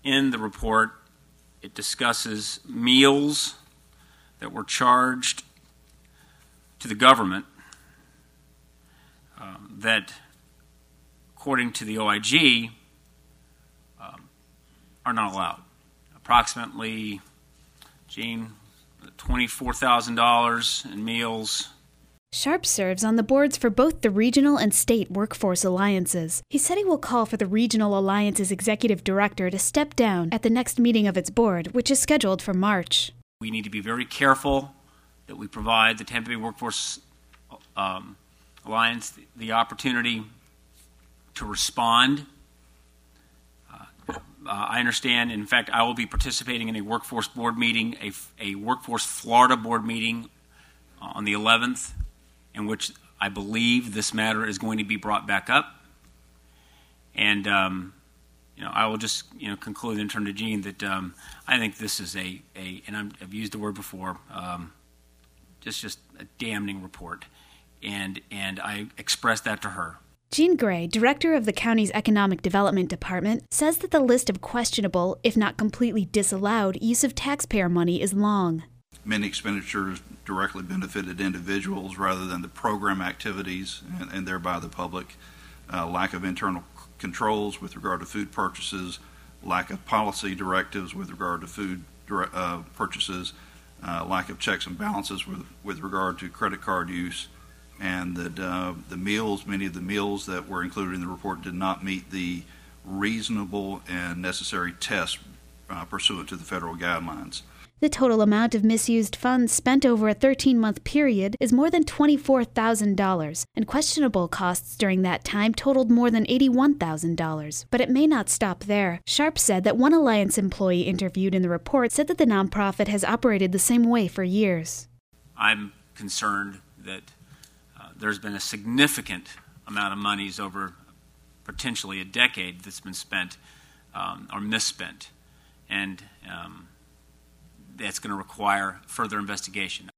in the report, it discusses meals that were charged to the government that, according to the OIG, are not allowed. Approximately, Gene, $24,000 in meals. Sharp serves on the boards for both the regional and state workforce alliances. He said he will call for the Regional Alliance's executive director to step down at the next meeting of its board, which is scheduled for March. We need to be very careful that we provide the Tampa Bay Workforce Alliance the opportunity to respond. I understand, in fact, I will be participating in a workforce board meeting, a workforce Florida board meeting on the 11th, in which I believe this matter is going to be brought back up. And, I will just, conclude and turn to Gene that I think this is and I've used the word before, just a damning report. And I expressed that to her. Gene Gray, director of the county's Economic Development Department, says that the list of questionable, if not completely disallowed, use of taxpayer money is long. Many expenditures directly benefited individuals rather than the program activities and thereby the public. Lack of internal controls with regard to food purchases, lack of policy directives with regard to food purchases, lack of checks and balances with regard to credit card use, and that many of the meals that were included in the report did not meet the reasonable and necessary tests pursuant to the federal guidelines. The total amount of misused funds spent over a 13-month period is more than $24,000, and questionable costs during that time totaled more than $81,000. But it may not stop there. Sharp said that one Alliance employee interviewed in the report said that the nonprofit has operated the same way for years. I'm concerned that there's been a significant amount of monies over potentially a decade that's been spent or misspent, and that's going to require further investigation.